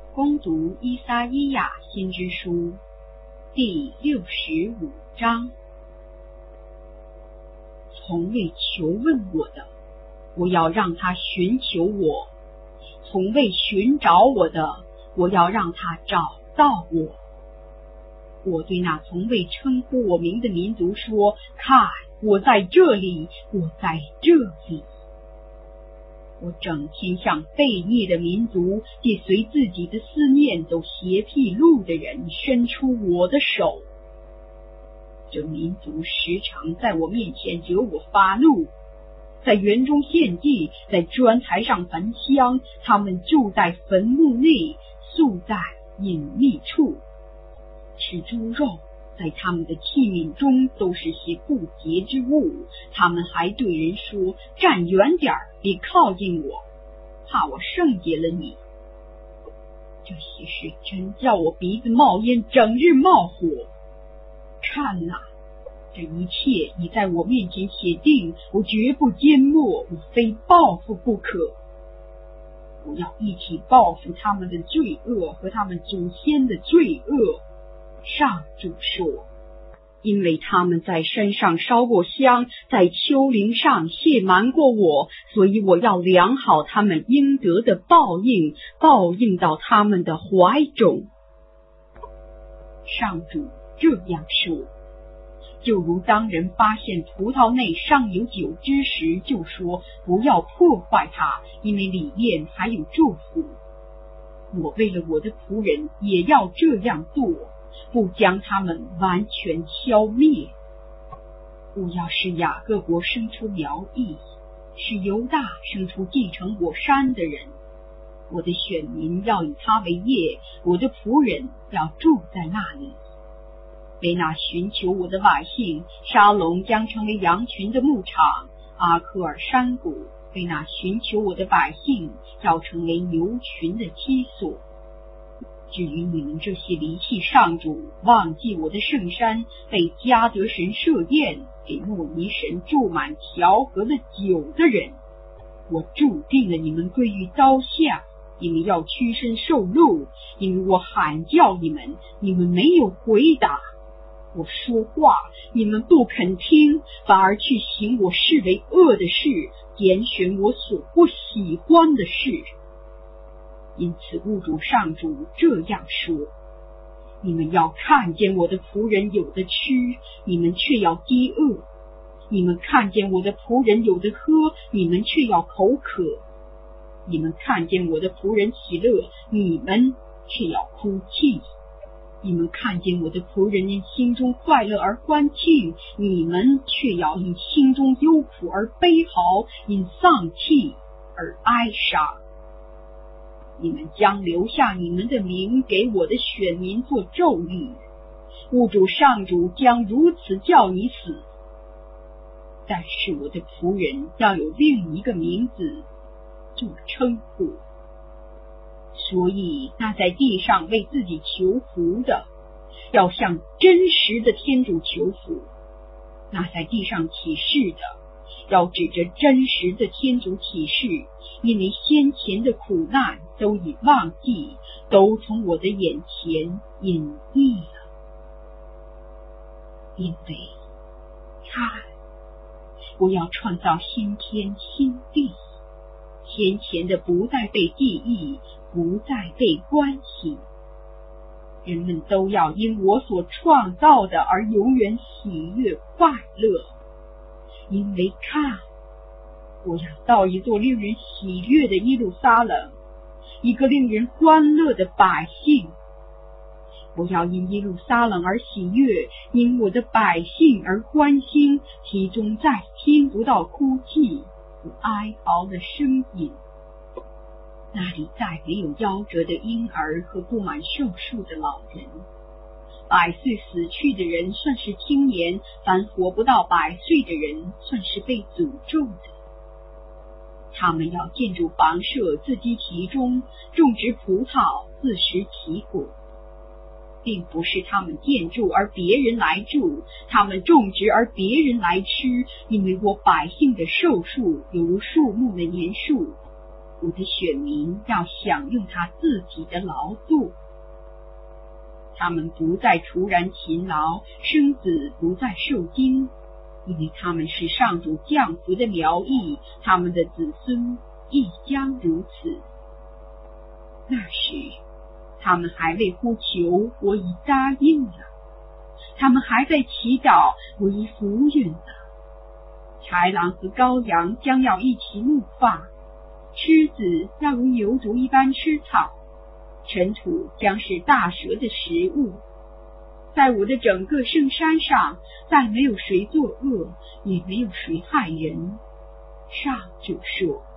恭读依撒意亚先知书第65章。从未求问我的，我要让他寻求我；从未寻找我的，我要让他找到我。我对那从未称呼我名的民族说：看，我在这里，我在这里。我整天向悖逆的民族，既随自己的思念走邪僻路的人伸出我的手。这民族时常在我面前惹我发怒，在园中献祭，在砖台上焚香，他们住在坟墓内，宿在隐秘处，吃猪肉，在他们的器皿中都是些不洁之物。他们还对人说：站远点儿，别靠近我，怕我圣洁了你。这些事真叫我鼻子冒烟，整日冒火。看哪，这一切已在我面前写定，我绝不缄默，我非报复不可。我要一起报复他们的罪恶和他们祖先的罪恶。上主说：因为他们在山上烧过香，在丘陵上亵慢过我，所以我要量好他们应得的报应，报应到他们的怀中。上主这样说：就如当人发现葡萄内尚有酒汁时，就说不要破坏它，因为里面还有祝福。我为了我的仆人也要这样做，不将他们完全消灭。我要使雅各国生出苗裔，使犹大生出继承我山的人。我的选民要以他为业，我的仆人要住在那里。为那寻求我的百姓，沙龙将成为羊群的牧场，阿克尔山谷为那寻求我的百姓要成为牛群的栖所。至于你们这些离弃上主、忘记我的圣山、被迦得神设宴、给莫尼神注满调和的酒的人，我注定了你们归于刀下，你们要屈身受怒，因为我喊叫你们，你们没有回答。我说话，你们不肯听，反而去行我视为恶的事，拣选我所不喜欢的事。因此物主上主这样说：你们要看见我的仆人有的吃，你们却要饥饿；你们看见我的仆人有的喝，你们却要口渴；你们看见我的仆人喜乐，你们却要哭泣；你们看见我的仆人因心中快乐而欢庆，你们却要因心中忧苦而悲嚎，因丧气而哀伤。你们将留下你们的名给我的选民做咒语，物主上主将如此叫你死。但是我的仆人要有另一个名字做称呼。所以那在地上为自己求福的，要向真实的天主求福；那在地上起誓的，要指着真实的天主起誓，因为先前的苦难都已忘记，都从我的眼前隐匿了。因为看，我要创造新天新地，先前的不再被记忆，不再被关心。人们都要因我所创造的而永远喜悦快乐。因为看，我要造一座令人喜悦的耶路撒冷，一个令人欢乐的百姓。我要因耶路撒冷而喜悦，因我的百姓而欢欣，其中再听不到哭泣和哀嚎的声音。那里再没有夭折的婴儿和不满寿数的老人。100岁死去的人算是青年，凡活不到100岁的人算是被诅咒的。他们要建筑房舍，自积其中，种植葡萄，自食其果。并不是他们建筑而别人来住，他们种植而别人来吃，因为我百姓的寿数有如树木的年数。 我的选民要享用他自己的劳作。他们不再徒然勤劳，生子不再受惊，因为他们是上主降福的苗裔，他们的子孙亦将如此。那时，他们还未呼求，我已答应了；他们还在祈祷，我已服允了。豺狼和羔羊将要一起怒放，狮子要如牛犊一般吃草，尘土将是大蛇的食物。在我的整个圣山上，再没有谁作恶，也没有谁害人。上主说。